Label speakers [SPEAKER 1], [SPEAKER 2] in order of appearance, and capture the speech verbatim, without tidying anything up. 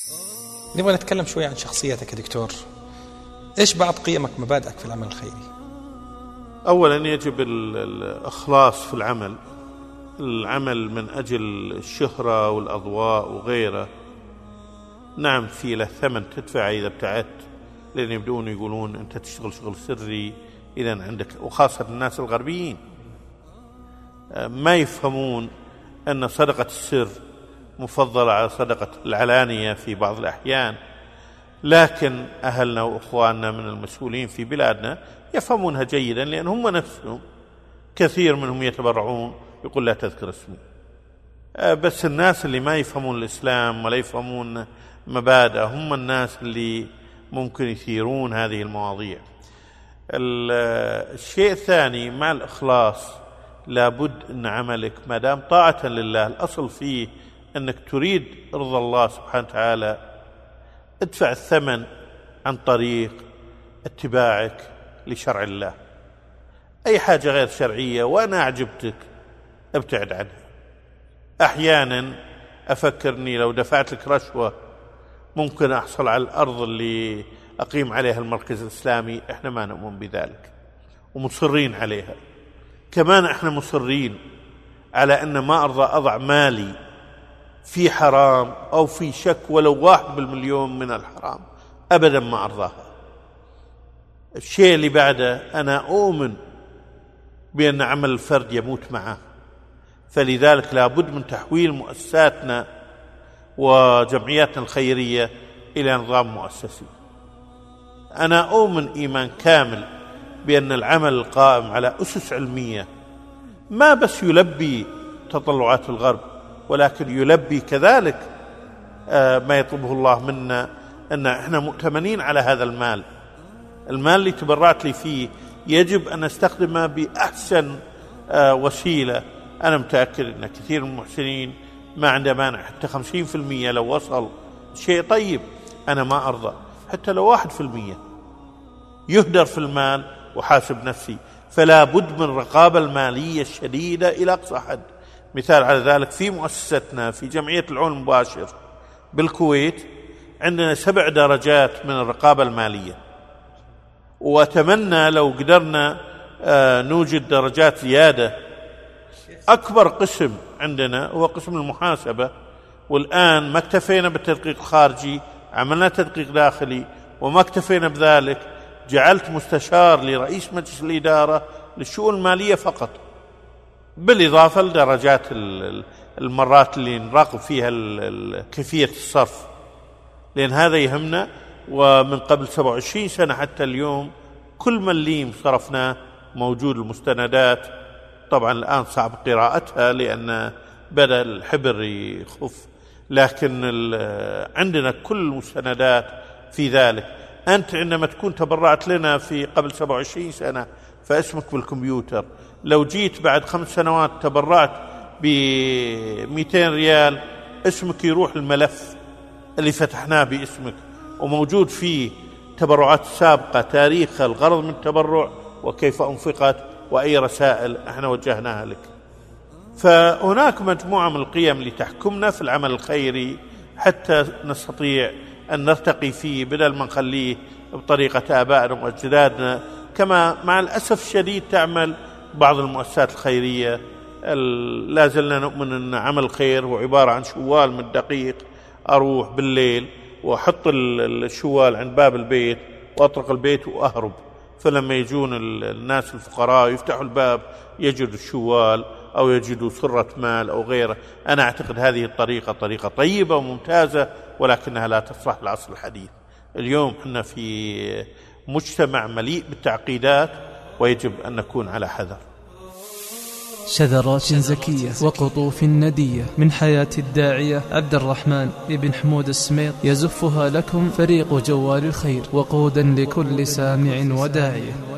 [SPEAKER 1] نبغى نتكلم شوي عن شخصيتك يا دكتور. إيش بعض قيمك مبادئك في العمل الخيري؟
[SPEAKER 2] أولا يجب الإخلاص في العمل، العمل من أجل الشهرة والأضواء وغيره. نعم في له ثمن تدفع إذا ابتعدت، لأن يبدون يقولون أنت تشتغل شغل سري إذا عندك، وخاصة الناس الغربيين ما يفهمون أن صدقة السر مفضلة على صدقة العلانية في بعض الأحيان. لكن أهلنا وأخواننا من المسؤولين في بلادنا يفهمونها جيدا، لأن هم نفسهم كثير منهم يتبرعون يقول لا تذكر اسمي. بس الناس اللي ما يفهمون الإسلام ولا يفهمون مبادئ هم الناس اللي ممكن يثيرون هذه المواضيع. الشيء الثاني مع الإخلاص، لابد أن عملك ما دام طاعة لله، الأصل فيه أنك تريد رضا الله سبحانه وتعالى، ادفع الثمن عن طريق اتباعك لشرع الله. أي حاجة غير شرعية وأنا أعجبتك ابتعد عنها. أحيانا أفكرني لو دفعت لك رشوة ممكن أحصل على الأرض اللي أقيم عليها المركز الإسلامي. إحنا ما نؤمن بذلك ومصرين عليها. كمان إحنا مصرين على أن ما أرضى أضع مالي في حرام أو في شك ولو واحد بالمليون من الحرام، أبدا ما أرضاها. الشيء اللي بعده، أنا أؤمن بأن عمل الفرد يموت معه، فلذلك لابد من تحويل مؤسساتنا وجمعياتنا الخيرية إلى نظام مؤسسي. أنا أؤمن إيمان كامل بأن العمل القائم على أسس علمية ما بس يلبي تطلعات الغرب، ولكن يلبي كذلك ما يطلبه الله منا، أن إحنا مؤتمنين على هذا المال. المال اللي تبرعت لي فيه يجب أن استخدمه بأحسن وسيلة. أنا متأكد أن كثير من المحسنين ما عنده مانع، حتى خمسين في المية لو وصل شيء طيب. أنا ما أرضى حتى لو واحد في المية يهدر في المال وحاسب نفسي. فلا بد من الرقابة المالية الشديدة إلى أقصى حد. مثال على ذلك في مؤسستنا في جمعية العون المباشر بالكويت عندنا سبع درجات من الرقابة المالية، وأتمنى لو قدرنا نوجد درجات زيادة. أكبر قسم عندنا هو قسم المحاسبة، والآن ما اكتفينا بالتدقيق الخارجي، عملنا تدقيق داخلي، وما اكتفينا بذلك جعلت مستشار لرئيس مجلس الإدارة للشؤون المالية فقط، بالإضافة لدرجات المرات اللي نراقب فيها كيفية الصرف، لأن هذا يهمنا. ومن قبل سبعة وعشرين سنة حتى اليوم كل مليم صرفناه موجود المستندات. طبعا الآن صعب قراءتها لأن بدأ الحبر يخف، لكن عندنا كل المستندات في ذلك. أنت عندما تكون تبرعت لنا في قبل سبعة وعشرين سنة فاسمك بالكمبيوتر، لو جيت بعد خمس سنوات تبرعت بمئتين ريال اسمك يروح الملف اللي فتحناه باسمك وموجود فيه تبرعات سابقة، تاريخ الغرض من التبرع وكيف أنفقت وأي رسائل احنا وجهناها لك. فهناك مجموعة من القيم اللي تحكمنا في العمل الخيري حتى نستطيع أن نرتقي فيه، بدل ما نخليه بطريقة آبائنا وأجدادنا كما مع الأسف الشديد تعمل بعض المؤسسات الخيرية. لا زلنا نؤمن أن عمل الخير هو عبارة عن شوال من الدقيق، أروح بالليل وأحط الشوال عند باب البيت وأطرق البيت وأهرب، فلما يجون الناس الفقراء يفتحوا الباب يجدوا الشوال أو يجدوا سرة مال أو غيره. أنا أعتقد هذه الطريقة طريقة طيبة وممتازة، ولكنها لا تصلح العصر الحديث. اليوم احنا في مجتمع مليء بالتعقيدات ويجب أن نكون على حذر.
[SPEAKER 3] شذرات زكية وقطوف ندية من حياة الداعية عبد الرحمن بن حمود السميط يزفها لكم فريق جوال الخير، وقودا لكل سامع وداعية.